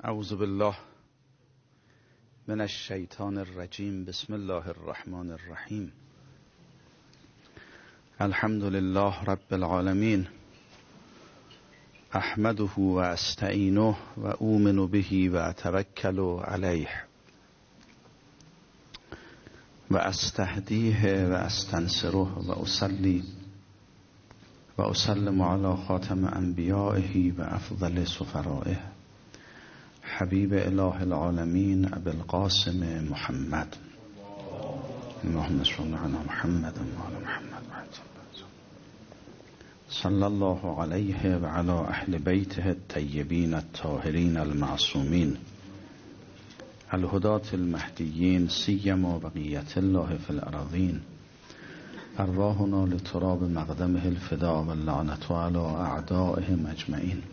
اعوذ بالله من الشیطان الرجیم. بسم الله الرحمن الرحیم. الحمد لله رب العالمین. احمده و استعینه و اؤمن به و اتوکل علیه و استهدیه و استنصره و اصلی و اسلم علی خاتم انبیائه و افضل سفرائه حبیب اله العالمین ابی القاسم محمد. اللهم صل علی محمد و علی محمد صلی الله علیه و علی اهل بیته الطیبین الطاهرین المعصومین الهداة المهدیین سیما بقیة الله فی الارضین. ارواحنا لتراب مقدمه الفدا و اللعنة علی اعدائهم اجمعین.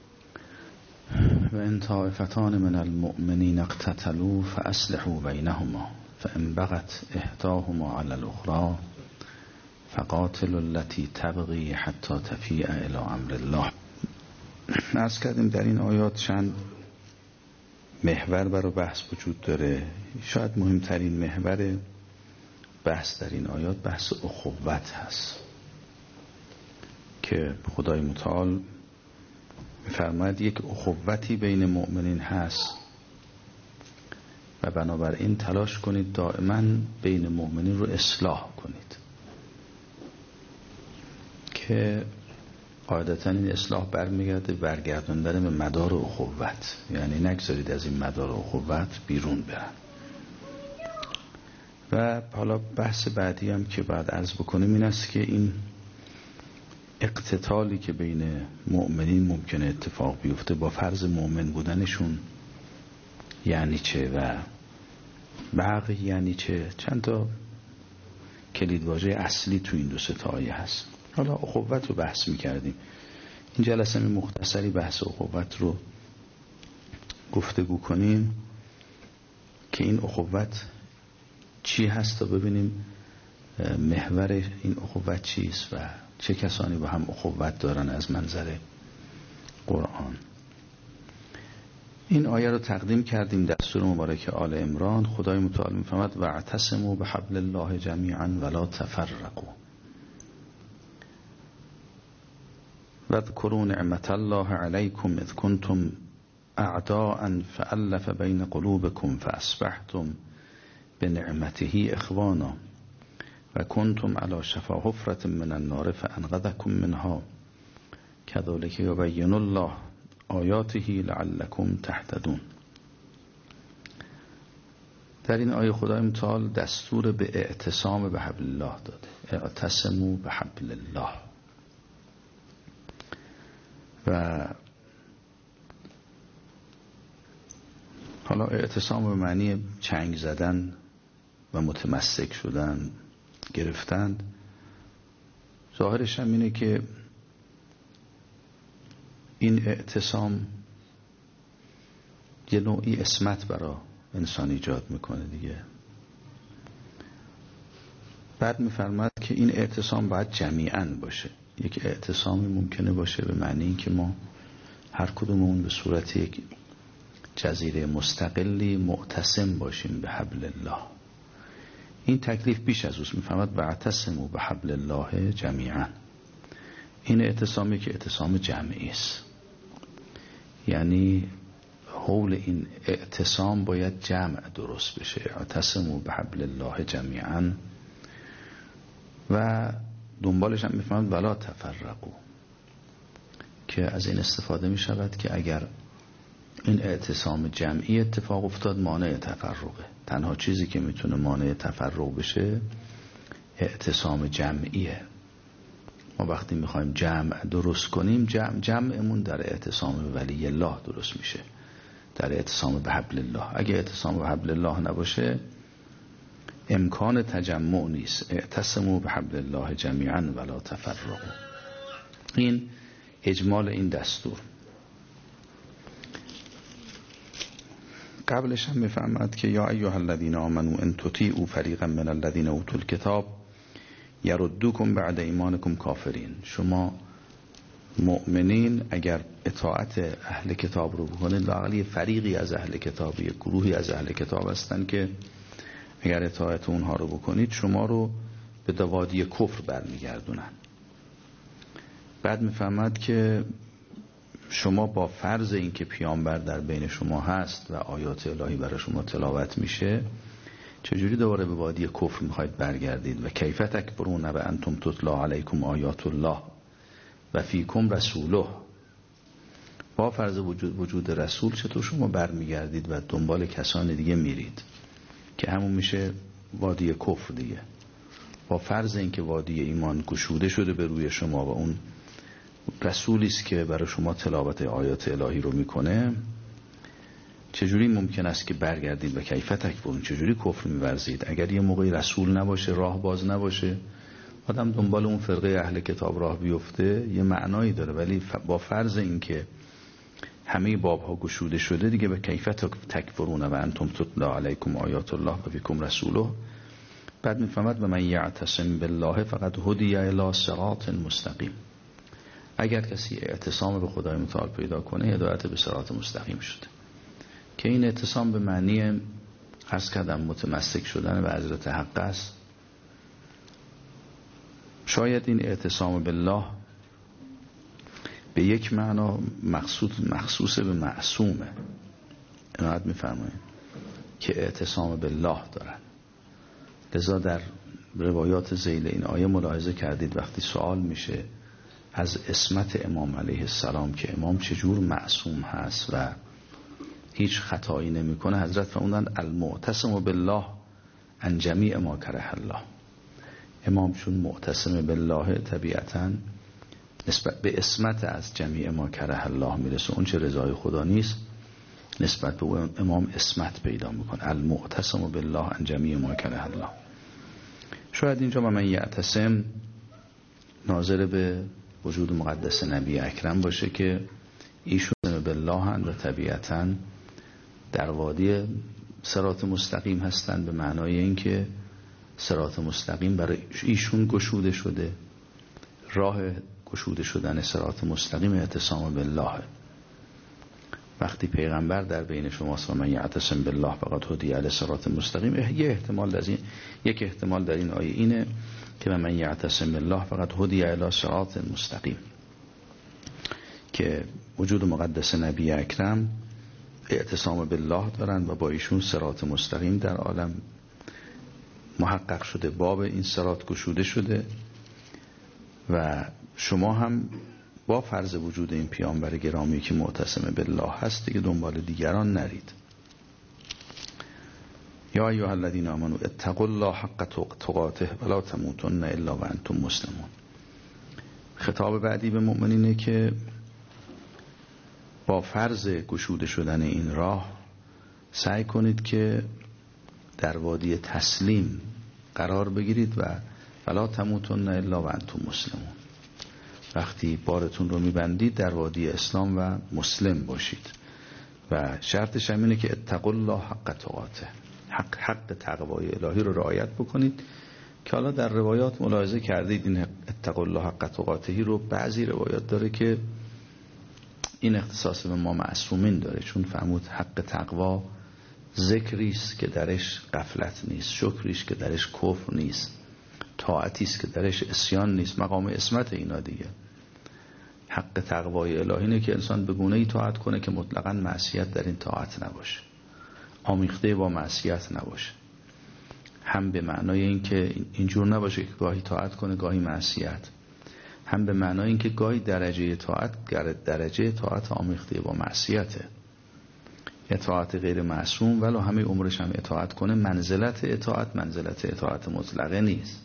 و ان طائفتان من المؤمنین اقتتلوا فاصلحوا بینهما فان بغت احداهما علی الاخرى فقاتلوا التي تبغي حتی تفیء الی امر الله. عرض کردیم در این آیات چند محور برای بحث وجود داره. شاید مهمترین محور بحث در این آیات بحث اخوت هست که خدای متعال می‌فرماید یک اخوتی بین مؤمنین هست و بنابراین تلاش کنید دائما بین مؤمنین رو اصلاح کنید، که قاعدتا این اصلاح برمیگرده برگردوندن به مدار اخوت، یعنی نگذارید از این مدار اخوت بیرون برن. و حالا بحث بعدی هم که بعد عرض بکنیم این است که این اقتتالی که بین مؤمنین ممکنه اتفاق بیفته با فرض مؤمن بودنشون یعنی چه و بقی یعنی چه. چند تا کلیدواژه اصلی تو این دو سه آیه هست. حالا اخوت رو بحث می‌کردیم. این جلسه مختصری بحث اخوت رو گفتگو کنیم که این اخوت چی هست تا ببینیم محور این اخوت چیست و چه کسانی با هم اخوت دارن از منظر قرآن. این آیه رو تقدیم کردیم در سوره مبارکه آل عمران. خدای متعال می‌فرماید واعتصموا بحبل الله جمیعا ولا تفرقوا واذکروا نعمت الله علیکم اذ کنتم اعداء فألف بین قلوبکم فاصبحتم بنعمته اخوانا و کنتم علی شفا حفرة من النار فانقذکم منها کذلک یبین الله آیاته لعلکم تهتدون. در این آیه خدای متعال دستور به اعتصام به حبل الله داده. اعتصموا به حبل الله. و حالا اعتصام به معنی چنگ زدن و متمسک شدن، گرفتن. ظاهرش هم اینه که این اعتصام یه نوعی عصمت برای انسان ایجاد میکنه دیگه. بعد میفرماد که این اعتصام باید جمیعاً باشه. یک اعتصامی ممکنه باشه به معنی این که ما هر کدومون به صورت یک جزیره مستقلی معتصم باشیم به حبل الله. این تکلیف بیش از اوست. میفهمد واعتصموا به حبل الله جمیعا. این اعتصامی که اعتصام جمعی است، یعنی حول این اعتصام باید جمع درست بشه. اعتصموا به حبل الله جمیعا و دنبالش هم میفهمد ولا تفرقوا، که از این استفاده میشود که اگر این اعتصام جمعی اتفاق افتاد مانع تفرقه. تنها چیزی که میتونه مانع تفرق بشه اعتصام جمعیه. ما وقتی میخوایم جمع درست کنیم جمعمون در اعتصام ولی الله درست میشه، در اعتصام به حبل الله. اگه اعتصام به حبل الله نباشه امکان تجمع نیست. اعتصموا به حبل الله جمیعا ولا تفرقوا. این اجمال این دستور. قبلش هم میفهمد که یا ایها الذین آمنوا ان تطیعوا فریقا من الذین اوتوا الکتاب یردوکم بعد ایمانکم کافرین. شما مؤمنین اگر اطاعت اهل کتاب رو بکنید، لااقل یه فریقی از اهل کتاب، یه گروهی از اهل کتاب هستن که اگر اطاعت اونها رو بکنید شما رو به وادی کفر برمیگردونن. بعد میفهمد که شما با فرض اینکه پیامبر در بین شما هست و آیات الهی برای شما تلاوت میشه، چجوری دوباره به وادی کفر میخواید برگردید؟ و کیف تکفرون و انتم تتلا علیکم آیات الله و فیکم رسوله. با فرض وجود رسول چطور شما برمیگردید و دنبال کسان دیگه میرید که همون میشه وادی کفر دیگه. با فرض اینکه وادی ایمان گشوده شده به روی شما و اون رسولی است که برای شما تلاوت آیات الهی رو میکنه، چجوری ممکن است که برگردید و کیف تکفرون؟ چجوری کفر میورزید؟ اگر یه موقعی رسول نباشه، راه باز نباشه، آدم دنبال اون فرقه اهل کتاب راه بیفته یه معنایی داره، ولی با فرض اینکه همه بابها گشوده شده دیگه، به کیف تکفرون و انتم تتلا علیکم آیات الله و فیکم رسوله. بعد میفهمد و من یعتصم بالله فقد هدی الی صراط مستقیم. اگر کسی اعتصام به خدای متعال پیدا کنه، هدایت به صراط مستقیم شده، که این اعتصام به معنی عرض کردم متمسک شدن به حضرت حق است. شاید این اعتصام بالله به یک معنا مخصوص به معصومه. عنایت می‌فرمایید که اعتصام بالله دارن. لذا در روایات ذیل این آیه ملاحظه کردید وقتی سوال میشه از عصمت امام علیه السلام که امام چجور معصوم هست و هیچ خطایی نمیکنه، حضرت فرمودن المعتصم بالله عن جمیع ما کره الله. امام چون معتصم بالله طبیعتاً نسبت به عصمت از جمیع ما کره الله میرسه، اون چه رضای خدا نیست نسبت به امام عصمت پیدا میکنه. المعتصم بالله عن جمیع ما کره الله. شاید اینجا من یعتصم ناظر به وجود مقدس نبی اکرم باشه که ایشون بالله هستند و طبیعتاً در وادی صراط مستقیم هستند، به معنای اینکه صراط مستقیم برای ایشون گشوده شده. راه گشوده شدن صراط مستقیم اعتصام بالله. وقتی پیغمبر در بین شماست و من یعتصم بالله فقط هدی الی صراط مستقیم، یک احتمال در این آیه اینه که من یعتصم بالله فقط هدی الی صراط مستقیم، که وجود مقدس نبی اکرم اعتصام بالله دارن و با ایشون صراط مستقیم در عالم محقق شده، باب این صراط گشوده شده. و شما هم با فرض وجود این پیامبر گرامی که معتصم بالله هست دیگه دنبال دیگران نرید. یا ایها الذین آمنوا اتقوا الله حق تقاته ولا تموتن الا وانتم مسلمون. خطاب بعدی به مؤمنینه که با فرض گشوده شدن این راه سعی کنید که در وادی تسلیم قرار بگیرید و ولا تموتن الا وانتم مسلمون. وقتی بارتون رو میبندید در وادی اسلام و مسلم باشید. و شرطش هم اینه که اتقوا الله حق تقاته، حق تقوای الهی رو رعایت بکنید، که حالا در روایات ملاحظه کردید این اتقوا الله حق تقاته رو بعضی روایات داره که این اختصاص به ما معصومین داره، چون فرمود حق تقوا ذکری است که درش غفلت نیست، شکری است که درش کفر نیست، طاعتی است که درش عصیان نیست، مقام عصمت اینا دیگه. حق تقوای الهی اینه که انسان به گونه‌ای طاعت کنه که مطلقاً معصیت در این طاعت نباشه، آمیخته با معصیت نباشه. هم به معنای این که اینجور نباشه که گاهی طاعت کنه گاهی معصیت، هم به معنای این که گاهی درجه طاعت آمیخته با معصیته. اطاعت غیر معصوم ولو همه عمرش هم اطاعت کنه، منزلت اطاعت مطلقه نیست.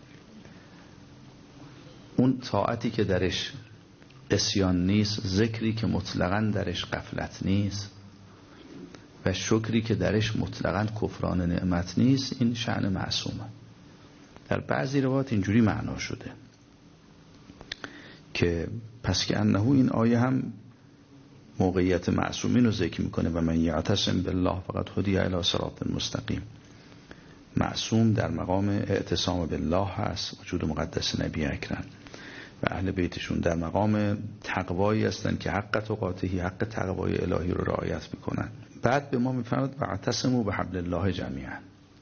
اون طاعتی که درش عصیان نیست، ذکری که مطلقاً درش غفلت نیست و شکری که درش مطلقاً کفران نعمت نیست، این شأن معصومه. در بعضی روایات اینجوری معنا شده که پس که انه این آیه هم موقعیت معصومین رو ذکر میکنه و من یعتصم بالله فقط هدی الی صراط مستقیم. معصوم در مقام اعتصام بالله هست، وجود مقدس نبی اکرم. و اهل بیتشون در مقام تقوایی هستن که حق تقاته، حق تقوای الهی رو رعایت میکنن. بعد به ما میفرماد واعتصموا بحبل الله جمیعا.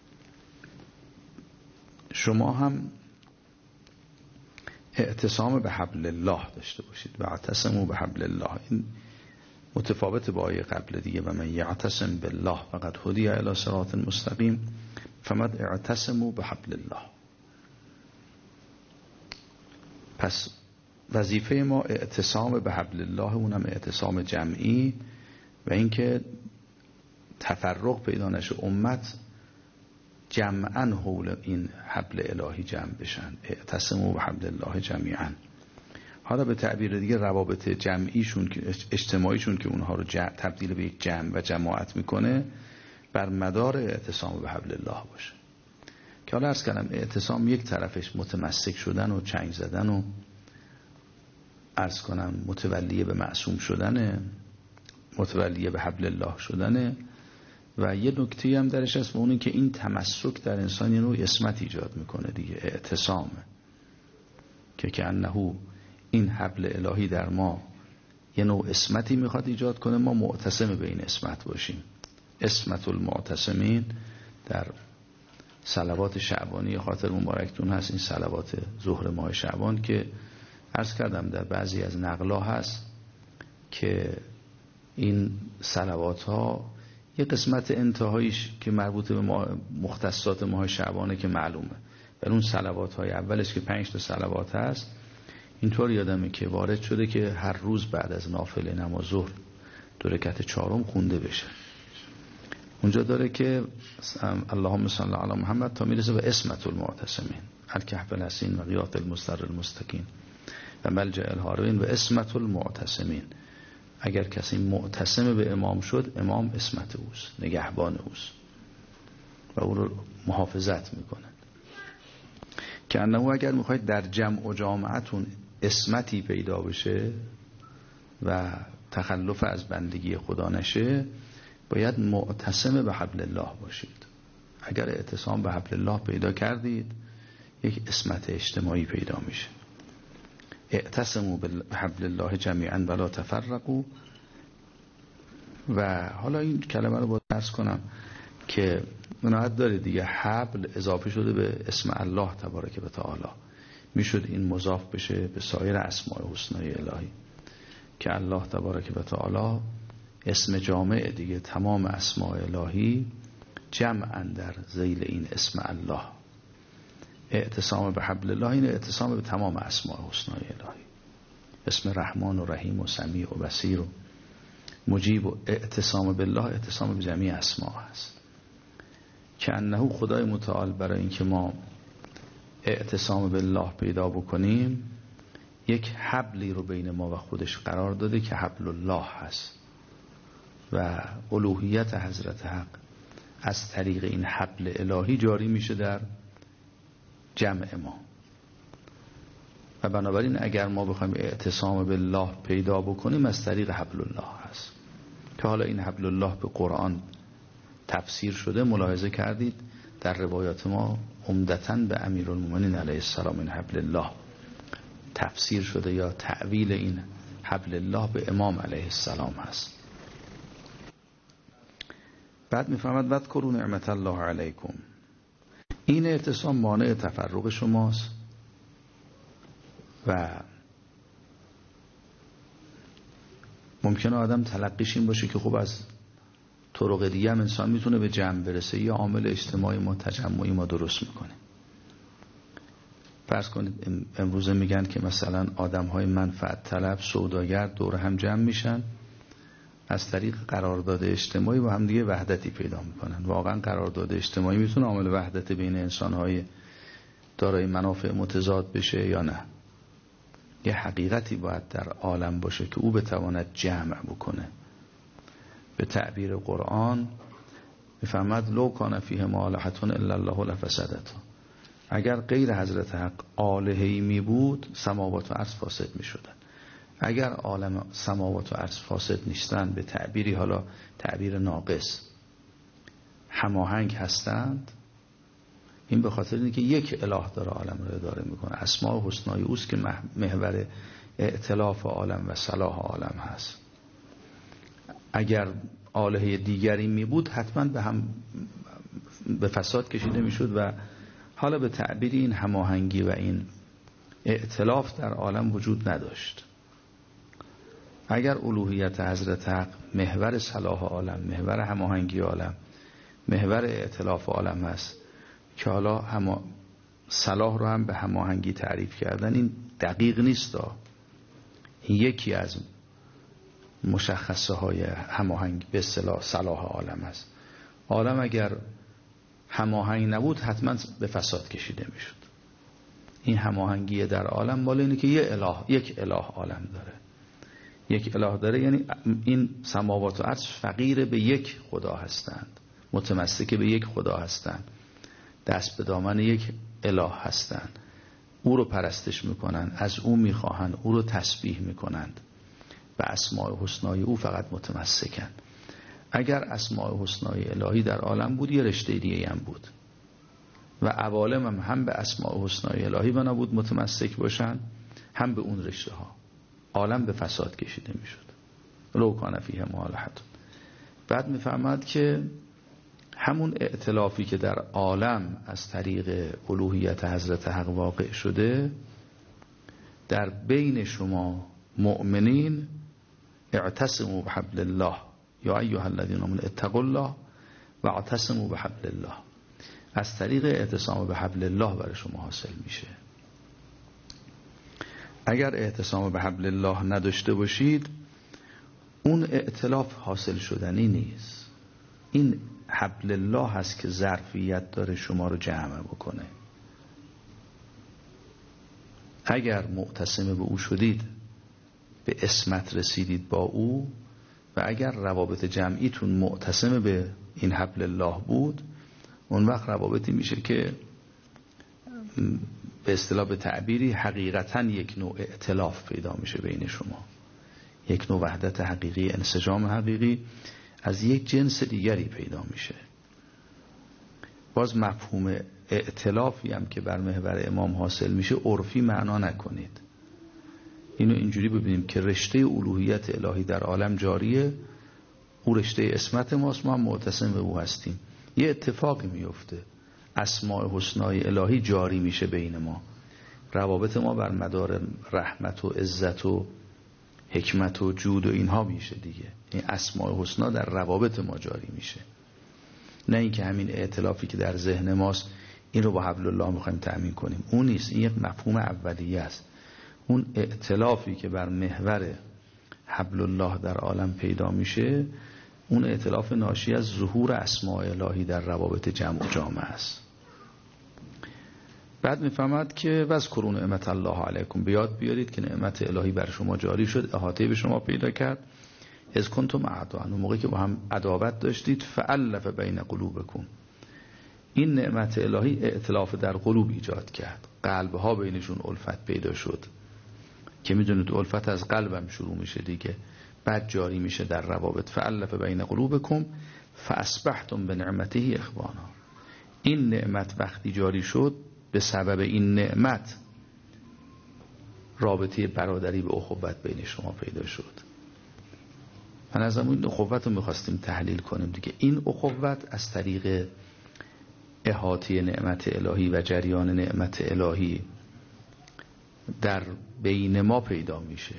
شما هم اعتصام به حبل الله داشته باشید. واعتصموا بحبل الله، این متفاوت با آیه قبل دیگه. و من یعتصم بالله فقد هدی الی صراط مستقیم. فمد اعتصموا بحبل الله. پس وظیفه ما اعتصام به حبل الله، اونم اعتصام جمعی، و اینکه تفرق پیدا نشه، امت جمعاً حول این حبل الهی جمع بشن. اعتصموا بحبل الله جمیعاً. حالا به تعبیر دیگه روابط جمعیشون که اجتماعیشون که اونها رو تبدیل به یک جمع و جماعت میکنه، بر مدار اعتصام به حبل الله باشه. که حالا عرض کردم اعتصام یک طرفش متمسک شدن و چنگ زدن و عرض کنم متولیه به معصوم شدنه، متولیه به حبل الله شدنه. و یه نکته هم درش هست، و اون که این تمسک در انسان یه نوع عصمت ایجاد میکنه دیگه. اعتصامه که انه این حبل الهی در ما یه نوع عصمتی میخواد ایجاد کنه، ما معتصم به این عصمت باشیم. عصمت المعتصمین در صلوات شعبانی خاطر مبارکتون هست، این صلوات ظهر ماه شعبان که عرض کردم در بعضی از نقلا هست که این صلوات ها یه قسمت انتهاییش که مربوط به مختصات ماه شعبانه که معلومه، ولی اون صلوات های اولش که 5 تا صلوات هست، اینطور یادمه که وارد شده که هر روز بعد از نافله نماز ظهر 2 رکعت 4 خونده بشه. اونجا داره که اللهم صل علی محمد تا میرسه به عصمت المعتصمین، الکهف الحصین و غیاث المضطر المستکین و ملجأ الهاربین و عصمت المعتصمین. اگر کسی معتصم به امام شد، امام عصمت اوست، نگهبان اوست و او رو محافظت میکنه. که انه اگر میخواید در جمع و جامعتون عصمتی پیدا بشه و تخلف از بندگی خدا نشه، باید معتصم به حبل الله باشید. اگر اعتصام به حبل الله پیدا کردید، یک عصمت اجتماعی پیدا میشه. اعتصموا بحبل الله جمیعا ولا تفرقوا. و حالا این کلمه رو باید عرض کنم که مناسبت داره دیگه. حبل اضافه شده به اسم الله تبارک و تعالی، میشد این مضاف بشه به سایر اسماء حسنای الهی که الله تبارک و تعالی اسم جامع دیگه. تمام اسماء الهی جمعاً در ذیل این اسم الله. اعتصام به حبل الله این اعتصام به تمام اسماء حسنای الهی، اسم رحمان و رحیم و سمیع و بصیر و مجیب. و اعتصام بالله اعتصام به جمعی اسماء هست. که انه خدای متعال برای اینکه ما اعتصام بالله پیدا بکنیم، یک حبلی رو بین ما و خودش قرار داده که حبل الله هست و الوهیت حضرت حق از طریق این حبل الهی جاری میشه در جمع ما. و بنابراین اگر ما بخوایم اعتصام بالله پیدا بکنیم، از طریق حبل الله هست که حالا این حبل الله به قرآن تفسیر شده. ملاحظه کردید در روایات ما عمدتاً به امیرالمومنین علیه السلام این حبل الله تفسیر شده، یا تعویل این حبل الله به امام علیه السلام هست. بعد میفرماد واذکروا نعمت الله علیکم. این اعتصام مانع تفرق شماست و ممکنه آدم تلقیش این باشه که خب از طرق دیگه هم انسان میتونه به جمع برسه، یا عامل اجتماعی ما تجمعی ما درست میکنه. فرض کنید امروزه میگن که مثلا آدم‌های منفعت طلب، سوداگر دور هم جمع میشن، از طریق قرارداد اجتماعی با هم دیگه وحدتی پیدا میکنن. واقعا قرارداد اجتماعی میتونه عامل وحدت بین انسان‌های دارای منافع متضاد بشه یا نه؟ یه حقیقتی باید در عالم باشه که او بتواند جمع بکنه. به تعبیر قرآن میفهمد لو کان فیهما آلهة الا الله لفسدتا. اگر غیر حضرت حق آلهه‌ای می بود، سماوات و ارض فاسد می شدن. اگر عالم سماوات و ارض فاسد نیستند، به تعبیری حالا تعبیر ناقص هماهنگ هستند، این به خاطر اینه که یک اله داره عالم رو اداره میکنه. اسماء حسنای اوست که محور ائتلاف عالم و صلاح عالم هست. اگر آلهه دیگری می بود حتما به فساد کشیده میشد و حالا به تعبیر این هماهنگی و این ائتلاف در عالم وجود نداشت. اگر الوهیت حضرت حق محور صلاح عالم، محور هماهنگی عالم، محور ائتلاف عالم هست که حالا صلاح رو هم به هماهنگی تعریف کردن، این دقیق نیست. یکی از مشخصه های هماهنگ به اصطلاح صلاح عالم است. عالم اگر هماهنگ نبود حتما به فساد کشیده میشد. این هماهنگی در عالم مال اینه که یک اله عالم داره. یک اله داره یعنی این سماوات و ارض فقیر به یک خدا هستند، متمسک به یک خدا هستند، دست به دامن یک اله هستند، او رو پرستش میکنند، از او میخواهند، او رو تسبیح میکنند، به اسماء حسنای او فقط متمسکند. اگر اسماء حسنای الهی در عالم بود یه رشته دیگه هم بود و عوالم هم به اسماء حسنای الهی بنا بود متمسک باشن، هم به اون رشته ها. عالم به فساد کشیده میشد. لو کان فیه مالحة. بعد میفهمد که همون ائتلافی که در عالم از طریق الوهیت حضرت حق واقع شده، در بین شما مؤمنین اعتصموا بحبل الله یا ایها الذین آمنوا اتقوا الله واعتصموا بحبل الله، از طریق اعتصام به حبل الله برای شما حاصل میشه. اگر اعتصام به حبل الله نداشته باشید اون ائتلاف حاصل شدنی نیست. این حبل الله هست که ظرفیت داره شما رو جمع بکنه. اگر معتصم به او شدید، به عصمت رسیدید با او، و اگر روابط جمعیتون معتصم به این حبل الله بود، اون وقت روابطی میشه که به اصطلاح به تعبیری حقیقتاً یک نوع ائتلاف پیدا میشه بین شما، یک نوع وحدت حقیقی، انسجام حقیقی از یک جنس دیگری پیدا میشه. باز مفهوم ائتلافی هم که بر محور امام حاصل میشه عرفی معنا نکنید. اینو اینجوری ببینیم که رشته الوهیت الهی در عالم جاریه، او رشته عصمت ماست، ما هم معتصم به او هستیم. یه اتفاقی میفته، اسماء حسنای الهی جاری میشه بین ما، روابط ما بر مدار رحمت و عزت و حکمت و جود و اینها میشه دیگه. این اسماء حسنا در روابط ما جاری میشه، نه اینکه همین ائتلافی که در ذهن ماست این رو با حبل الله میخوایم تأمین کنیم. اون نیست، این یک مفهوم اولیه است. اون ائتلافی که بر محور حبل الله در عالم پیدا میشه، اون ائتلاف ناشی از ظهور اسماء الهی در روابط جمع و جامع است. بعد میفهمد که واذکروا نعمت الله علیکم، بیاد بیارید که نعمت الهی بر شما جاری شد، احاطه به شما پیدا کرد. اذ کنتم اعداء، اون موقعی که با هم عداوت داشتید، فالف بین قلوبکم، این نعمت الهی ائتلاف در قلوب ایجاد کرد، قلبها بینشون الفت پیدا شد که میدونید الفت از قلبم شروع میشه دیگه، بعد جاری میشه در روابط. فالف بین قلوبکم فاصبحتم بنعمته اخوانا. این نعمت وقتی جاری شد، به سبب این نعمت رابطه برادری به اخوت بین شما پیدا شد. من از این اخوت رو میخواستیم تحلیل کنیم دیگه. این اخوت از طریق احاطه نعمت الهی و جریان نعمت الهی در بین ما پیدا میشه.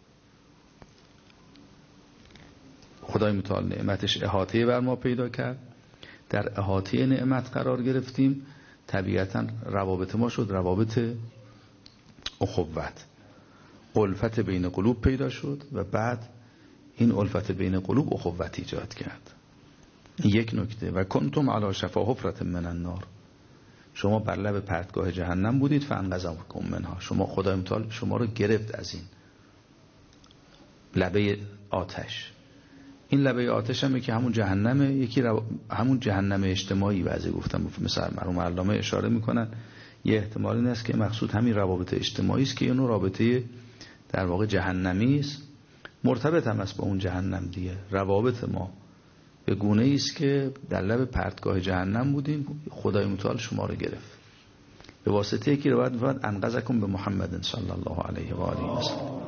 خدای متعال نعمتش احاطه بر ما پیدا کرد، در احاطه نعمت قرار گرفتیم، طبیعتا روابط ما شد روابط اخوت، الفت بین قلوب پیدا شد و بعد این الفت بین قلوب اخوت ایجاد کرد. یک نکته، و کنتم علی شفا حفرة من النار، شما بر لب پرتگاه جهنم بودید، فانقذکم منها، شما خدای متعال شما رو گرفت از این لبه آتش. این لبه آتش همه که همون جهنمه، یکی همون جهنم اجتماعی بعضی گفتن، مثلا مرحوم علامه اشاره میکنن یه احتمال این است که مقصود همین روابط اجتماعی است که اینو رابطه در واقع جهنمی است، مرتبط هم است با اون جهنم دیگه. روابط ما به گونه‌ای است که در لب پرتگاه جهنم بودین، خدای متعال شما رو گرفت به واسطه که روایت می‌فرماد انقذکم به محمد صلی الله علیه و آله و سلم.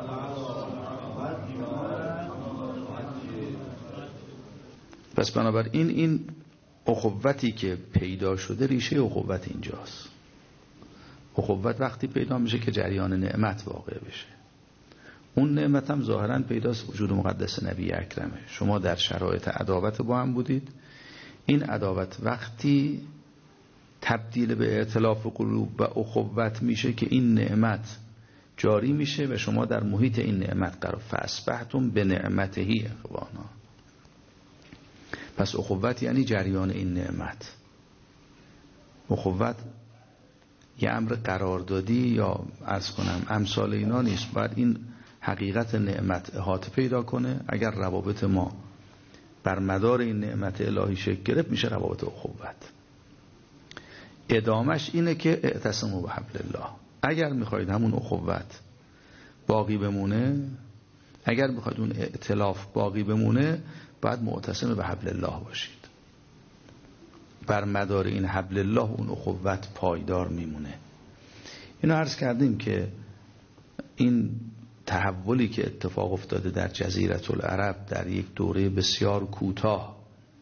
پس بنابراین این اخوتی که پیدا شده ریشه اخوت اینجاست. اخوت وقتی پیدا میشه که جریان نعمت واقع بشه. اون نعمت هم ظاهرا پیداست وجود مقدس نبی اکرمه. شما در شرایط عداوت با هم بودید، این عداوت وقتی تبدیل به ائتلاف قلوب و اخوت میشه که این نعمت جاری میشه و شما در محیط این نعمت قرار فاصبحتم به نعمته اخوانا. پس اخوت یعنی جریان این نعمت. اخوت یه امر قراردادی یا عرض کنم امثال اینا نیست، باید این حقیقت نعمت احاطه پیدا کنه. اگر روابط ما بر مدار این نعمت الهی شکل گرفت میشه روابط اخوت. ادامش اینه که اعتصموا بحبل الله. اگر میخواید همون اخوت باقی بمونه، اگر میخواید اون ائتلاف باقی بمونه، باید معتصم به حبل الله باشید. بر مدار این حبل الله اون اخوت پایدار میمونه. اینو عرض کردیم که این تحولی که اتفاق افتاده در جزیره العرب در یک دوره بسیار کوتاه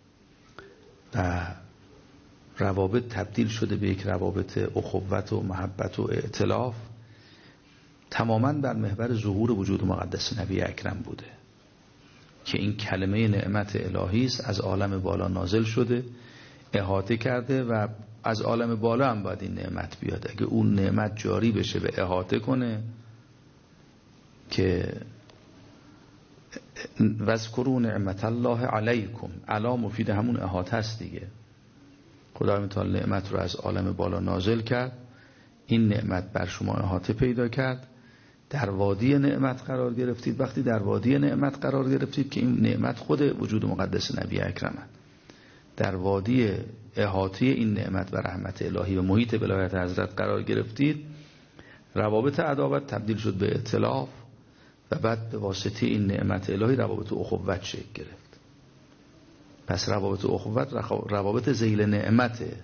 و روابط تبدیل شده به یک روابط اخوت و محبت و ائتلاف، تماما بر محور ظهور وجود مقدس نبی اکرم بوده که این کلمه نعمت الهی است، از عالم بالا نازل شده، احاطه کرده و از عالم بالا هم باید این نعمت بیاد. اگه اون نعمت جاری بشه به احاطه کنه که واذکروا نعمت الله علیکم، علا مفید همون احاطه است دیگه. خدای متعال نعمت رو از عالم بالا نازل کرد، این نعمت بر شما احاطه پیدا کرد، در وادی نعمت قرار گرفتید. وقتی در وادی نعمت قرار گرفتید که این نعمت خود وجود مقدس نبی اکرمه، در وادی احاطه این نعمت و رحمت الهی و محیط ولایت حضرت قرار گرفتید، روابط عداوت تبدیل شد به ائتلاف و بعد به واسطه این نعمت الهی روابط اخوت شکل گرفت. پس روابط اخوت روابط ذیل نعمته،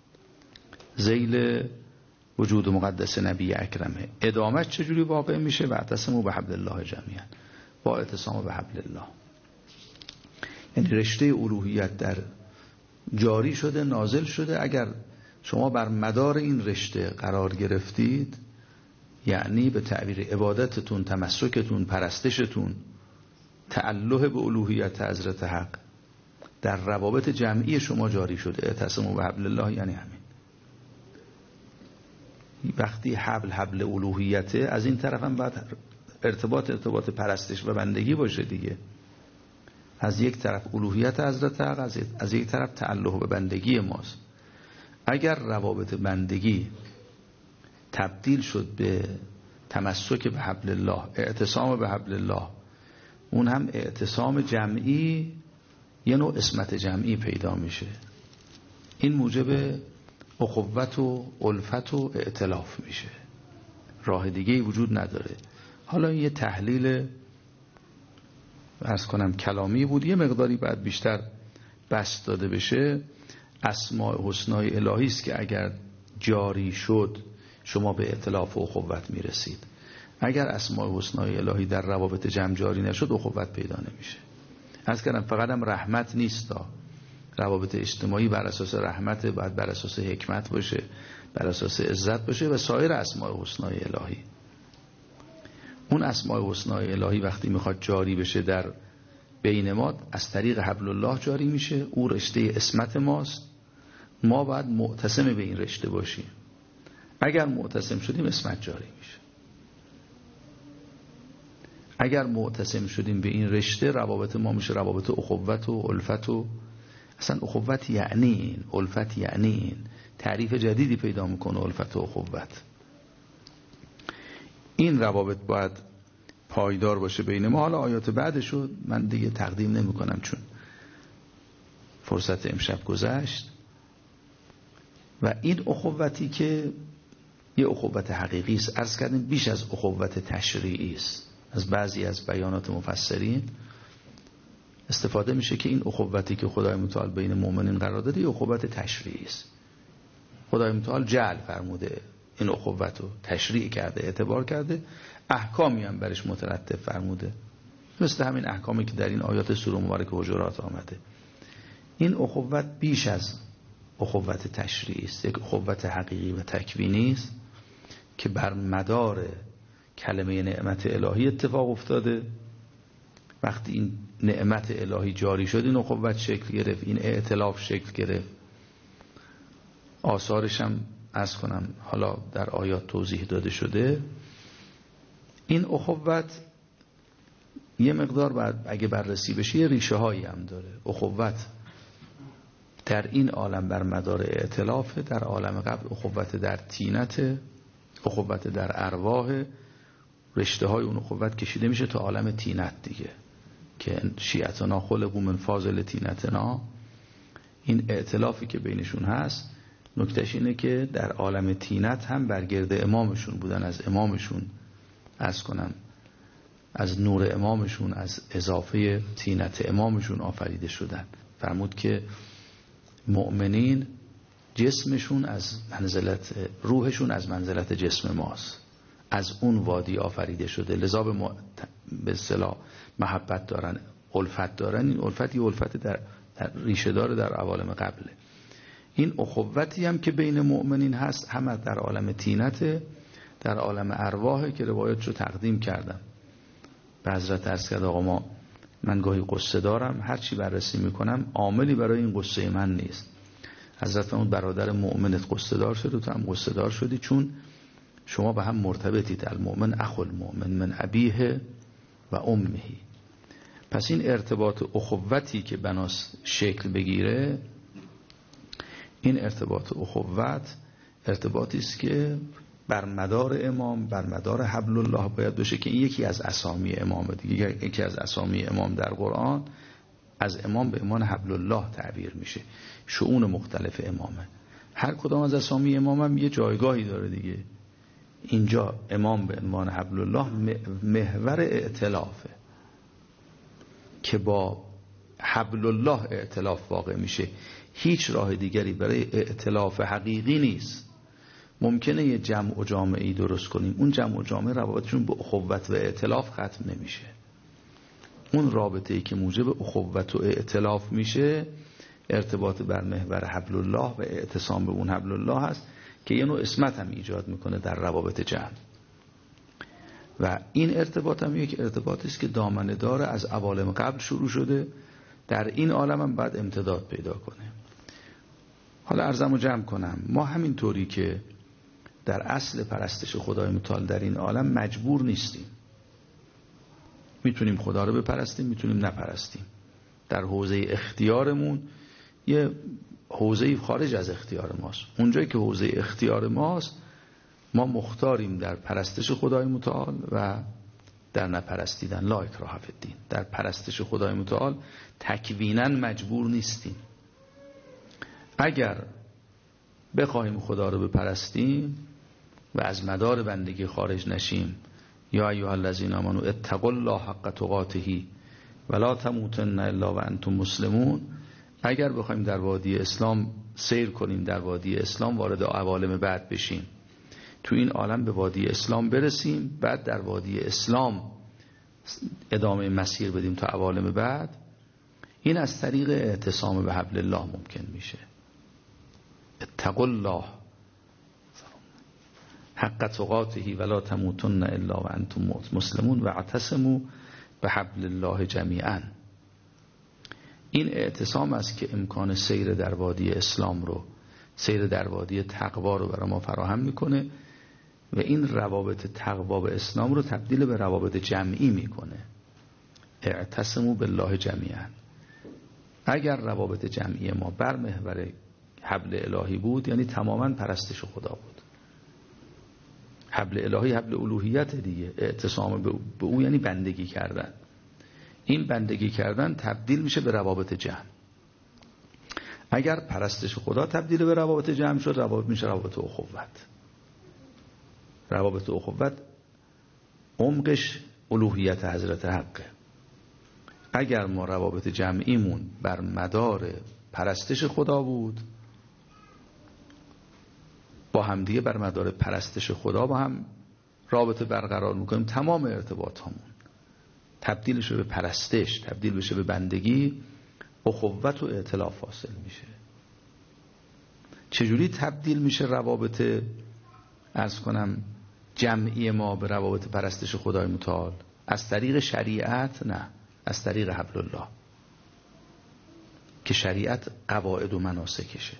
ذیل وجود مقدس نبی اکرمه. ادامش چجوری واقع میشه؟ واعتصموا بحبل الله جمیعا، با اعتصام به حبل الله. یعنی رشته الوهیت در جاری شده، نازل شده. اگر شما بر مدار این رشته قرار گرفتید، یعنی به تعبیر عبادتتون، تمسکتون، پرستشتون تعلق به الوهیت حضرت حق در روابط جمعی شما جاری شده. اعتصموا بحبل الله یعنی همین. وقتی حبل الوهیته، از این طرف هم باید ارتباط پرستش و بندگی باشه دیگه. از یک طرف الوهیت حضرت حق، از یک طرف تعلق به بندگی ماست. اگر روابط بندگی تبدیل شد به تمسک به حبل الله، اعتصام به حبل الله، اون هم اعتصام جمعی، یه نوع اسمت جمعی پیدا میشه. این موجب اخوت و الفت و ائتلاف میشه. راه دیگه‌ای وجود نداره. حالا این یه تحلیل عرض کنم کلامی بود، یه مقداری بعد بیشتر بسط داده بشه. اسماء حسنای الهی است که اگر جاری شد شما به ائتلاف و اخوت میرسید. اگر اسماء حسنای الهی در روابط جمع جاری نشد، اخوت پیدا نمیشه. عرض کردم فقط هم رحمت نیست، روابط اجتماعی بر اساس رحمت، باید بر اساس حکمت باشه، بر اساس عزت باشه و سایر اسماء حسنای الهی. اون اسماء حسنای الهی وقتی میخواد جاری بشه در بین ما، از طریق حبل الله جاری میشه. او رشته اسمت ماست، ما باید معتصم به این رشته باشیم. اگر معتصم شدیم اسمت جاری میشه. اگر معتصم شدیم به این رشته، روابط ما میشه روابط اخوت و الفت. و اصلا اخوت یعنی این، الفت یعنی این. تعریف جدیدی پیدا میکنه الفت و اخوت. این روابط باید پایدار باشه بین ما. حالا آیات بعدشو من دیگه تقدیم نمی کنم چون فرصت امشب گذشت. و این اخوتی که یه اخوت حقیقی است، عرض کردیم بیش از اخوت تشریعی است. از بعضی از بیانات مفسرین استفاده میشه که این اخوتی که خدای متعال بین مؤمنین قرار داده یه اخوت تشریعی است. خدای متعال جعل فرموده، این اخوت رو تشریع کرده، اعتبار کرده، احکامی هم برش مترتب فرموده، مثل همین احکامی که در این آیات سوره مبارکه حجرات آمده. این اخوت بیش از اخوت تشریعی است، یک اخوت حقیقی و تکوینی است که بر مدار کلمه نعمت الهی اتفاق افتاده. وقتی این نعمت الهی جاری شد این اخوت شکل گرفت، این ائتلاف شکل گرفت. آثارش هم عرض کنم حالا در آیات توضیح داده شده. این اخوت یه مقدار بعد اگه بررسی بشه یه ریشه هایی هم داره. اخوت در این عالم بر مدار ائتلاف، در عالم قبل اخوت در طینت، اخوت در ارواح، رشته های اون اخوت کشیده میشه تا عالم طینت دیگه، که شیعتنا خلقوا من فاضل طینتنا. این ائتلافی که بینشون هست نکتهش اینه که در عالم طینت هم برگرد امامشون بودن، از امامشون عرض کنم از نور امامشون، از اضافه طینت امامشون آفریده شدن. فرمود که مؤمنین جسمشون از منزلت، روحشون از منزلت جسم ماست، از اون وادی آفریده شده، لذا به اصطلاح محبت دارن، الفت دارن. این الفت یه الفت در ریشه داره در عوالم قبله. این اخوتی هم که بین مؤمنین هست هم در عالم طینت، در عالم ارواح که روایتشو تقدیم کردم. به حضرت عرض کرد آقا من گاهی قصه دارم، هرچی بررسی میکنم عاملی برای این قصه من نیست. حضرت فرمود برادر مؤمنت قصه دار شد و تو هم قصه دار شدی، چون شما به هم مرتبطید. المؤمن اخو المؤمن من ابیه و امه. پس این ارتباط اخوتی که بناس شکل بگیره، این ارتباط اخوت ارتباطی است که بر مدار امام، بر مدار حبل الله باید باشه، که این یکی از اسامی امامه دیگه. یکی از اسامی امام در قرآن از امام به عنوان حبل الله تعبیر میشه. شؤون مختلف امامه، هر کدام از اسامی امام هم یه جایگاهی داره دیگه. اینجا امام به عنوان حبل الله محور ائتلافه که با حبل الله ائتلاف واقع میشه. هیچ راه دیگری برای ائتلاف حقیقی نیست. ممکنه یه جمع و جامعی درست کنیم، اون جمع و جامعه روابطشون به اخوت و ائتلاف ختم نمیشه. اون رابطه‌ای که موجب اخوت و ائتلاف میشه ارتباط بر محور حبل الله و اعتصام به اون حبل الله هست که یه نوع اسمت هم ایجاد میکنه در روابط جمع. و این ارتباط هم یک ارتباطی است که دامنه داره، از عوالم قبل شروع شده، در این عالم هم بعد امتداد پیدا کنه. حالا عرضمو جمع کنم، ما همین طوری که در اصل پرستش خدای متعال در این عالم مجبور نیستیم، میتونیم خدا رو بپرستیم، میتونیم نپرستیم. در حوزه اختیارمون یه حوزه خارج از اختیار ماست. اونجایی که حوزه اختیار ماست ما مختاریم در پرستش خدای متعال و در نپرستیدن. لا اکراه فی الدین. در پرستش خدای متعال تکویناً مجبور نیستیم. اگر بخواهیم خدا رو بپرستیم و از مدار بندگی خارج نشیم، یا ایها الذین آمنوا اتقوا الله حق تقاته ولا تموتن الا وانتم مسلمون، اگر بخوایم در وادی اسلام سیر کنیم، در وادی اسلام وارد عوالم بعد بشیم، تو این عالم به وادی اسلام برسیم، بعد در وادی اسلام ادامه مسیر بدیم تا عوالم بعد، این از طریق اعتصام به حبل الله ممکن میشه. اتقوا الله حق تقاته ولا تموتن الا وانتم مسلمون واعتصموا بحبل الله جمیعا. این اعتصام است که امکان سیر در وادی اسلام رو، سیر در وادی تقوا رو برای ما فراهم میکنه و این روابط تقوا و اسلام رو تبدیل به روابط جمعی میکنه. اعتصموا بالله جمیعا. اگر روابط جمعی ما بر محور حبل الهی بود، یعنی تماما پرستش خدا بود. حبل الهی حبل الوهیت دیگه، اعتصام به او یعنی بندگی کردن. این بندگی کردن تبدیل میشه به روابط جمع. اگر پرستش خدا تبدیل به روابط جمع شد، روابط میشه روابط اخوت. روابط اخوت عمقش الوهیت حضرت حقه. اگر ما روابط جمعیمون بر مدار پرستش خدا بود، با همدیگه بر مدار پرستش خدا با هم رابطه برقرار میکنیم، تمام ارتباط همون تبدیل بشه به پرستش، تبدیل بشه به بندگی، اخوت و ائتلاف حاصل میشه. چجوری تبدیل میشه روابط عرض کنم جمعی ما به روابط پرستش خدای متعال؟ از طریق شریعت؟ نه، از طریق حبل الله، که شریعت قواعد و مناسکشه.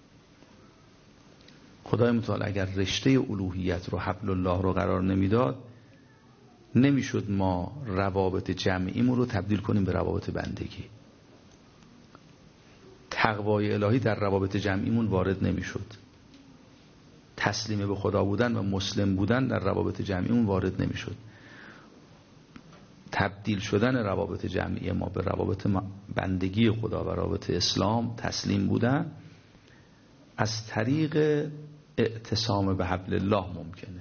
خدای متعال اگر رشته الوهیت رو حبل الله رو قرار نمیداد، نمیشد ما روابط جمعیمون رو تبدیل کنیم به روابط بندگی. تقوای الهی در روابط جمعیمون وارد نمیشد. تسلیم به خدا بودن و مسلم بودن در روابط جمعیمون وارد نمیشد. تبدیل شدن روابط جمعی ما به روابط بندگی خدا و روابط اسلام، تسلیم بودن، از طریق اعتصام به حبل الله ممکنه.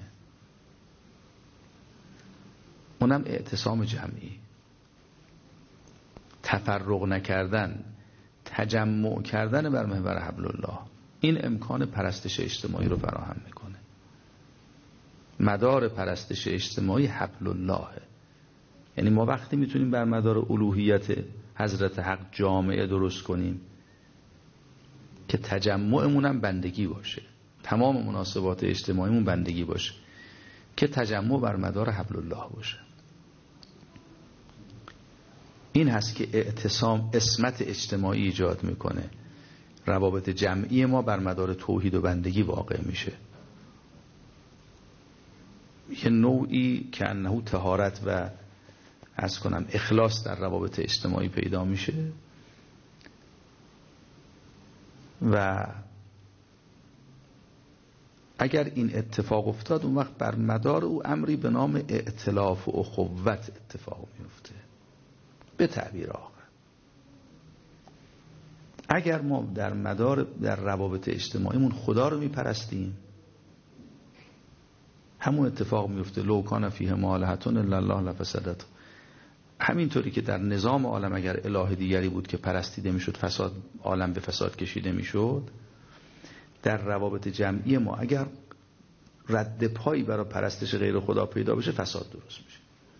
اونم اعتصام جمعی، تفرق نکردن، تجمع کردن بر محور حبل الله. این امکان پرستش اجتماعی رو فراهم میکنه. مدار پرستش اجتماعی حبل اللهه. یعنی ما وقتی میتونیم بر مدار الوهیت حضرت حق جامعه درست کنیم که تجمعمون هم بندگی باشه، تمام مناسبات اجتماعیمون بندگی باشه، که تجمع بر مدار حبل الله باشه. این هست که اعتصام اسمت اجتماعی ایجاد میکنه. روابط جمعی ما بر مدار توحید و بندگی واقع میشه. یه نوعی که انه طهارت و عرض کنم اخلاص در روابط اجتماعی پیدا میشه و اگر این اتفاق افتاد، اون وقت بر مدار او امری به نام ائتلاف و اخوت اتفاق میفته. به تعبیر آخر، اگر ما در روابط اجتماعیمون خدا رو میپرستیم، همون اتفاق میفته. لو کان فیهما آلهة الا الله لفسدت. همینطوری که در نظام عالم اگر اله دیگری بود که پرستیده میشد، فساد عالم به فساد کشیده میشد، در روابط جمعی ما اگر رد پایی برای پرستش غیر خدا پیدا بشه، فساد درست میشه،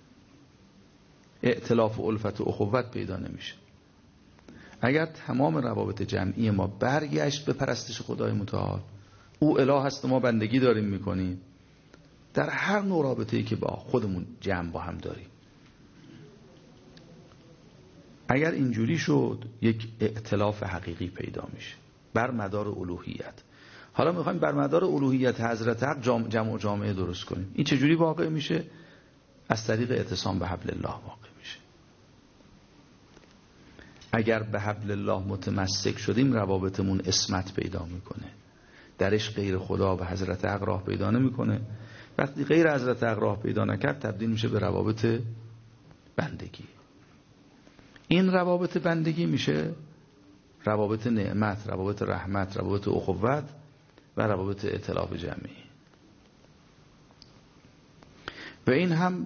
ائتلاف و الفت و اخوت پیدا نمیشه. اگر تمام روابط جمعی ما برگشت به پرستش خدای متعال، او اله هست و ما بندگی داریم میکنیم، در هر نوع رابطه‌ای که با خودمون جمع با هم داریم، اگر اینجوری شد، یک ائتلاف حقیقی پیدا میشه بر مدار الوهیت. حالا میخوایم بر مدار الوهیت حضرت حق جمع و جامعه درست کنیم. این چجوری واقع میشه؟ از طریق اعتصام به حبل الله واقع میشه. اگر به حبل الله متمسک شدیم، روابطمون اسمت پیدا میکنه، درش غیر خدا و حضرت حق راه پیدا نمیکنه. وقتی غیر حضرت حق راه پیدا نکرد، تبدیل میشه به روابط بندگی. این روابط بندگی میشه روابط نعمت، روابط رحمت، روابط اخوت و روابط ائتلاف جمعی. و این هم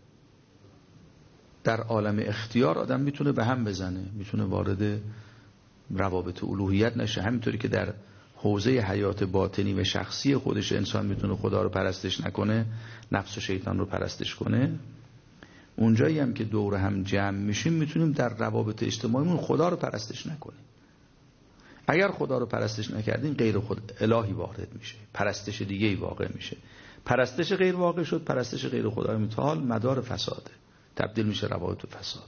در عالم اختیار آدم میتونه به هم بزنه، میتونه وارد روابط الوهیت نشه. همینطوری که در حوزه حیات باطنی و شخصی خودش انسان میتونه خدا رو پرستش نکنه، نفس و شیطان رو پرستش کنه، اونجایی هم که دور هم جمع میشیم میتونیم در روابط اجتماعیمون خدا رو پرستش نکنیم. اگر خدا رو پرستش نکردیم، غیر خود الهی وارد میشه، پرستش دیگه‌ای واقع میشه. پرستش غیر واقع شد، پرستش غیر خدای متعال مدار فساده، تبدیل میشه روابط به فساد.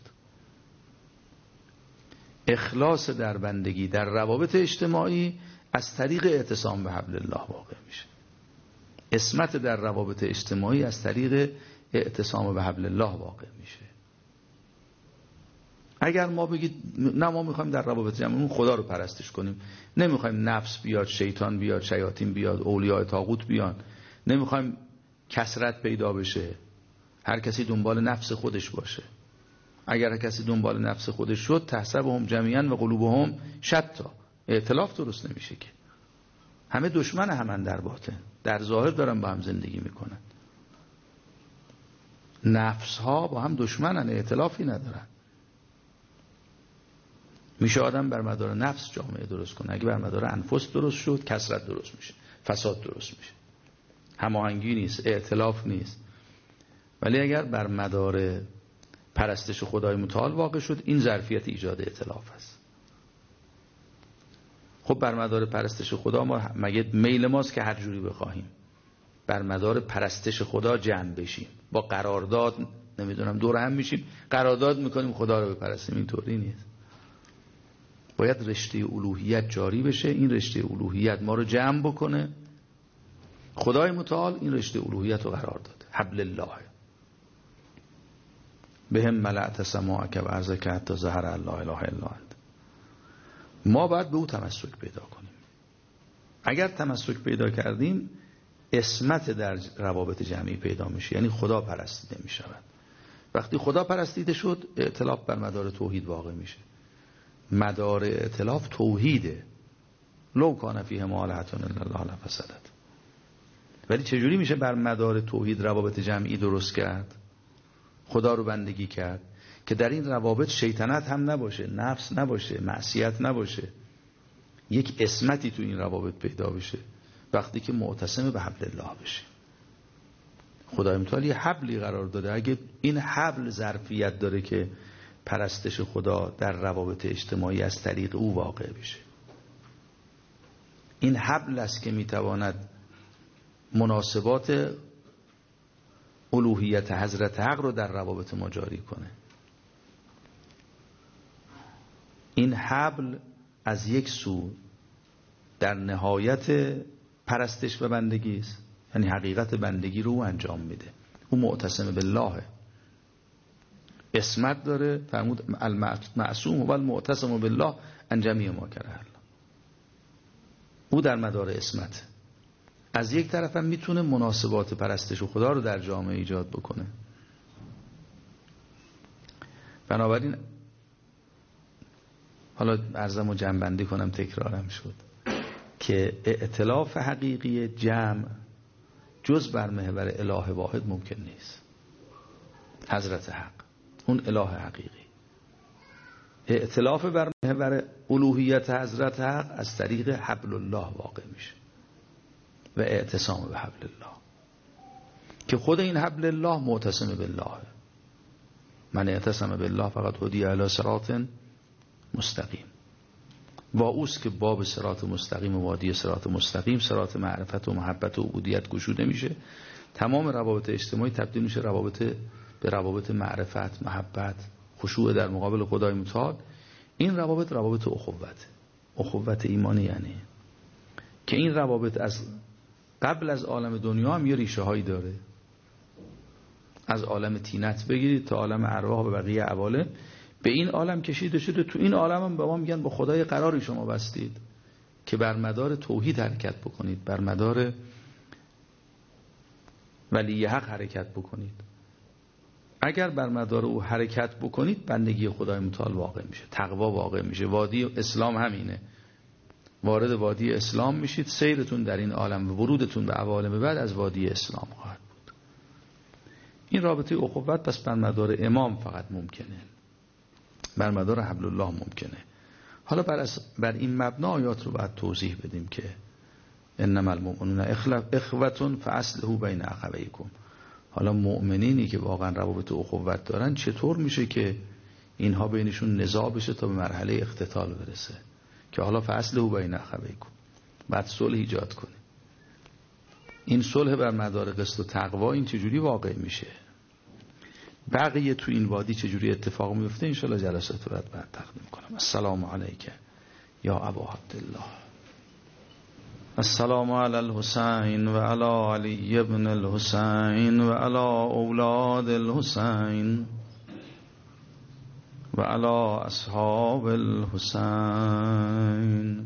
اخلاص در بندگی در روابط اجتماعی از طریق اعتصام به حبل الله واقع میشه. اسمت در روابط اجتماعی از طریق اعتصام به حبل الله واقع میشه. اگر ما بگید نه، ما میخوایم در روابط جمعیمون خدا رو پرستش کنیم، نمیخوایم نفس بیاد، شیطان بیاد، شیاطین بیاد، اولیاء طاغوت بیان، نمیخوایم کثرت پیدا بشه، هر کسی دنبال نفس خودش باشه. اگر هر کسی دنبال نفس خودش شد، تحسبهم جمیعا و قلوبهم شتا، ائتلاف درست نمیشه که. همه دشمن همن در باطن، در ظاهر دارن با هم زندگی میکنن. نفس ها با هم دشمنن، ائتلافی ندارن. میشه آدم بر مدار نفس جامعه درست کنه. اگه بر مدار انفس درست شد، کثرت درست میشه، فساد درست میشه، هماهنگی نیست، ائتلاف نیست. ولی اگر بر مدار پرستش خدای متعال واقع شد، این ظرفیت ایجاد ائتلاف است. خب بر مدار پرستش خدا ما مگه میل ماست که هر جوری بخواهیم بر مدار پرستش خدا جمع بشیم، با قرارداد نمیدونم دور هم میشیم قرارداد میکنیم خدا رو بپرستیم؟ اینطوری نیست. باید رشته الوهیت جاری بشه، این رشته الوهیت ما رو جمع بکنه. خدای متعال این رشته الوهیت رو قرار داده، حبل الله بهم ملأت سماعک و ارضک حتی ظهر الله اله الا انت. ما باید به او تمسک پیدا کنیم. اگر تمسک پیدا کردیم، عصمت در روابط جمعی پیدا میشه، یعنی خدا پرستیده میشود. وقتی خدا پرستیده شد، ائتلاف بر مدار توحید واقع میشه. مدار ائتلاف توحیده. لو کان فیه آلهة الا الله لفسدت. ولی چجوری میشه بر مدار توحید روابط جمعی درست کرد؟ خدا رو بندگی کرد که در این روابط شیطنت هم نباشه، نفس نباشه، معصیت نباشه، یک عصمتی تو این روابط پیدا بشه. وقتی که معتصم به حبل الله بشه. خدای متعال یه حبلی قرار داده. اگه این حبل ظرفیت داره که پرستش خدا در روابط اجتماعی از طریق او واقع بشه، این حبل است که میتواند مناسبات الوهیت حضرت حق رو در روابط ما جاری کنه. این حبل از یک سو در نهایت پرستش و بندگی است، یعنی حقیقت بندگی رو انجام میده. او معتصم بالله، عصمت داره. فرمود المعصوم و المعتصم بالله عن جمیع ما کره الله. او در مدار عصمت. از یک طرف هم میتونه مناسبات پرستش و خدا رو در جامعه ایجاد بکنه. بنابراین حالا عرضمو جمع‌بندی کنم، تکرارم شد، که ائتلاف حقیقی جمع جز بر محور اله واحد ممکن نیست. حضرت حق، اون اله حقیقی. ائتلاف بر محور الوهیت حضرت حق از طریق حبل الله واقع میشه و اعتصام به حبل الله، که خود این حبل الله معتصم بالله. من اعتصم بالله فقط هدی الی صراط مستقیم. با اوست که باب صراط مستقیم و وادی صراط مستقیم، صراط معرفت و محبت و عبودیت گشوده میشه. تمام روابط اجتماعی تبدیل میشه به روابط معرفت، محبت، خشوع در مقابل خدای متعال. این روابط اخوت ایمانی، یعنی که این روابط از قبل از عالم دنیا هم یه ریشه هایی داره. از عالم طینت بگیرید تا عالم ارواح و بقیه عوالم، به این عالم کشیده شده. تو این عالم هم به ما میگن با خدای قراری شما بستید که بر مدار توحید حرکت بکنید، بر مدار ولی حق حرکت بکنید. اگر بر مدار او حرکت بکنید، بندگی خدای متعال واقع میشه، تقوا واقع میشه. وادی اسلام همینه. وارد وادی اسلام میشید، سیرتون در این عالم و ورودتون به عوالم بعد از وادی اسلام خواهد بود. این رابطه اخوت پس بر مدار امام فقط ممکنه، بر مدار حبل الله ممکنه. حالا بر این مبنا آیات رو باید توضیح بدیم که انما المؤمنون اخوة فاصلحوا بین اخویکم. حالا مؤمنینی که واقعا روابط اخوت دارن، چطور میشه که اینها بینشون نزاع بشه تا به مرحله اقتتال برسه؟ که حالا فاصلحوا بین اخویکم، بعد صلح ایجاد کنه. این صلح بر مدار قسط و تقوا این چجوری واقع میشه؟ بقیه تو این وادی چجوری اتفاق میفته؟ انشالله جلسات رو بعد تقدیم کنم. السلام علیک یا ابا عبدالله. السلام علی الحسین و علی علی ابن الحسین و علی اولاد الحسین و علی اصحاب الحسین.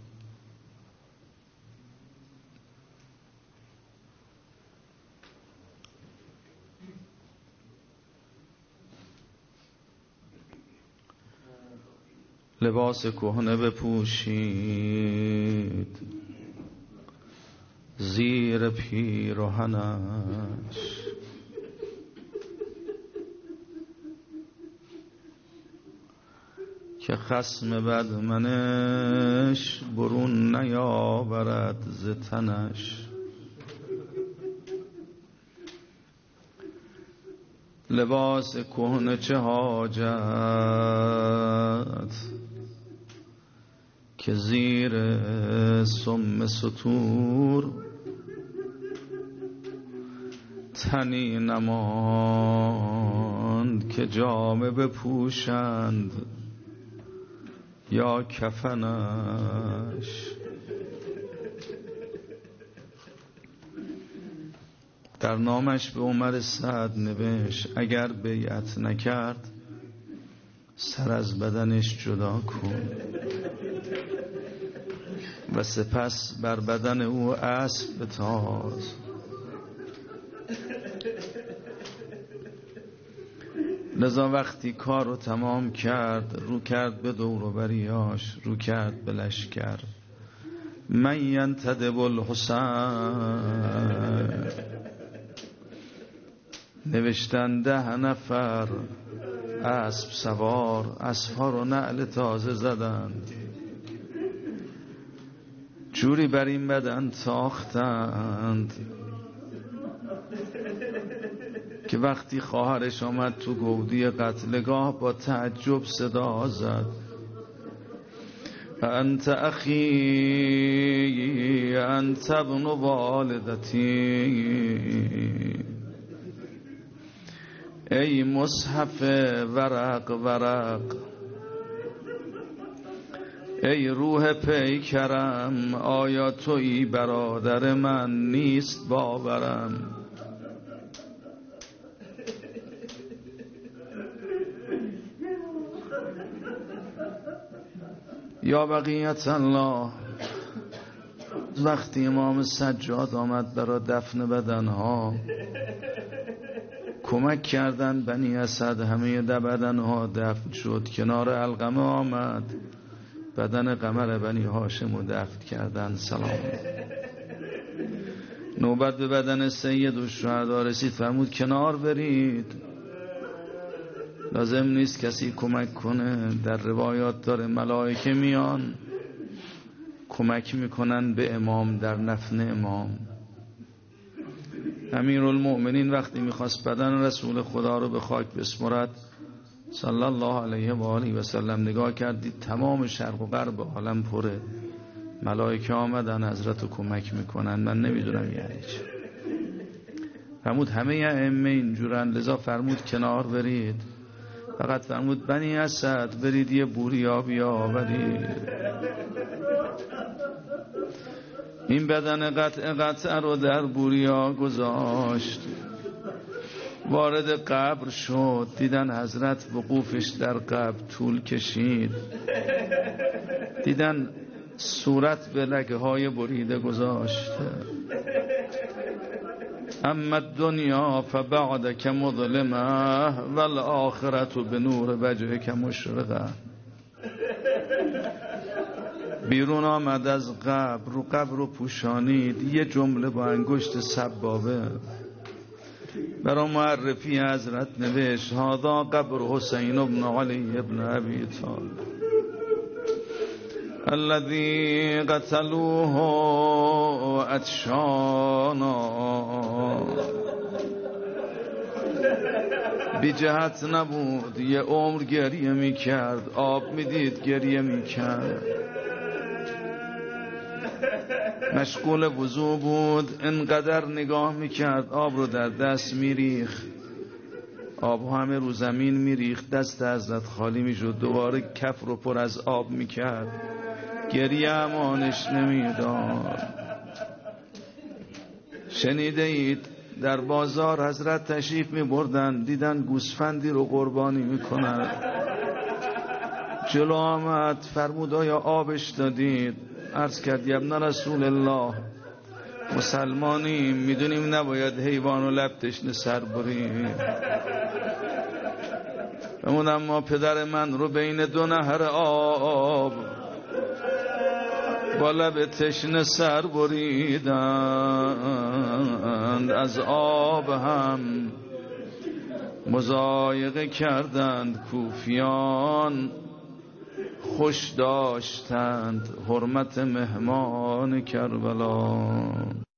لباس کهنه بپوشید زیر پیرهنش، که خصم بد منش برون نیاورد ز تنش. لباس کهنه چه حاجت که زیر سم ستور تنی نماند که جامه بپوشند یا کفنش. در نامش به عمر سعد نوشت اگر بیعت نکرد سر از بدنش جدا کن و سپس بر بدن او اسب بتاز. لذا وقتی کار رو تمام کرد رو کرد به دور و بریاش، رو کرد به لشکر. من ینتدب الحسین نوشتن 10 نفر اسب سوار اسبها رو نعل تازه زدند، جوری بر این بدن تاختند که وقتی خواهرش آمد تو گودی قتلگاه با تعجب صدا زد انت اخی انت ابن والدتی. ای مصحف ورق ورق، ای روح پیکرم، آیا تویی برادر من؟ نیست باورم. یا بقیت الله، وقتی امام سجاد آمد برای دفن بدنها کمک کردن بنی اسد، همه بدنها دفن شد. کنار علقمه آمد بدن قمر بنی هاشم رو دفن کردن. سلام. نوبت به بدن سید الشهدا رسید، فرمود کنار برید، لازم نیست کسی کمک کنه. در روایات داره ملائکه میان کمک میکنن به امام در دفن امام. امیرالمؤمنین وقتی میخواست بدن رسول خدا رو به خاک بسپرد صلی الله علیه و آله و سلم، نگاه کردید تمام شرق و غرب عالم پره، ملائکه آمدن حضرت رو کمک میکنن. من نمیدونم یعنی چی. فرمود همه ائمه اینجورن، لذا فرمود کنار برید. فقط فرمود بنی اسد برید یه بوریا بیاورید. این بدن قطع رو در بوریا گذاشت، وارد قبر شد. دیدن حضرت وقوفش در قبر طول کشید، دیدن صورت به لگه های بریده گذاشته. اما الدنیا فبعدک مظلمه والآخرت بنور وجهک مشرقه. بیرون آمد از قبر، رو قبر رو پوشانید، یه جمله با انگشت سبابه برای معرفی حضرت نوشت هذا قبر حسین ابن علی ابن ابی طالب الذي قتلوه عطشانا. بی جهت نبود، یه عمر گریه میکرد، آب میدید گریه میکرد. مشغول وضو بود، انقدر نگاه میکرد آب رو در دست میریخت، آب همه رو زمین میریخت، دست حضرت خالی میشد، دوباره کف رو پر از آب میکرد، گریه امانش نمیداد. شنیده اید در بازار حضرت تشریف میبردن، دیدن گوسفندی رو قربانی میکنن، جلو آمد فرمود آیا آبش دادید؟ عرض کرد یا ابن رسول الله مسلمانیم، میدونیم نباید حیوان و لب تشنه سر بریم. فرمودم ما پدر من رو بین 2 نهر آب با لب تشنه سر بریدند، از آب هم مضایقه کردند کوفیان، خوش داشتند حرمت مهمان کربلا.